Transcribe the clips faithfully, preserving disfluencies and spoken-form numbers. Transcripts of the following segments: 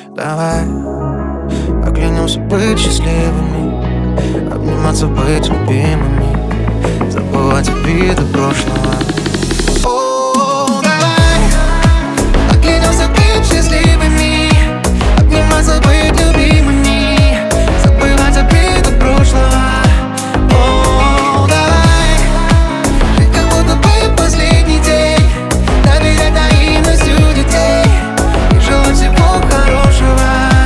Давай поклянемся быть счастливыми, обниматься, быть любимыми, забывать обиды прошлого. О, давай поклянемся быть счастливыми, обниматься, быть любимыми, забывать обиды прошлого. О, давай жить, как будто бы последний день, доверять наивностью детей и желать всего хорошего.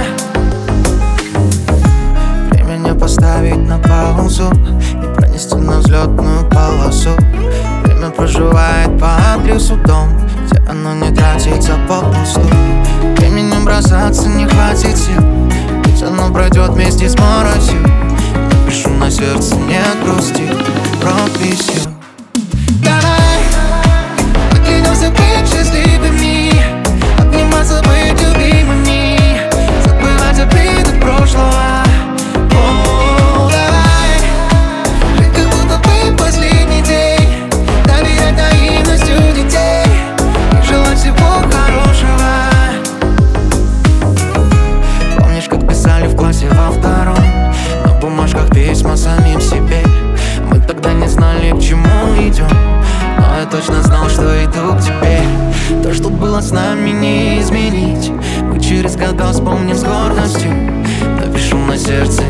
Время не поставить на паузу, не пронести на взлетную полосу. Время проживает по адресу дом, где оно не тратится попусту. Временем бросаться не хватит сил, ведь оно пройдет вместе с моросью. Напишу на сердце, не грусти, прописью. Давай поклянемся быть счастливыми, обниматься, быть любимыми, забывать обиды прошлого. О, давай жить, как будто бы последний день, доверять наивностью детей и желать всего хорошего. Помнишь, как писали в классе во втором на бумажках письма самим себе? Мы тогда не знали, к чему идем, но я точно знал, что иду к тебе. То, что было с нами, не изменить. Мы через года вспомним с гордостью. Напишу на сердце,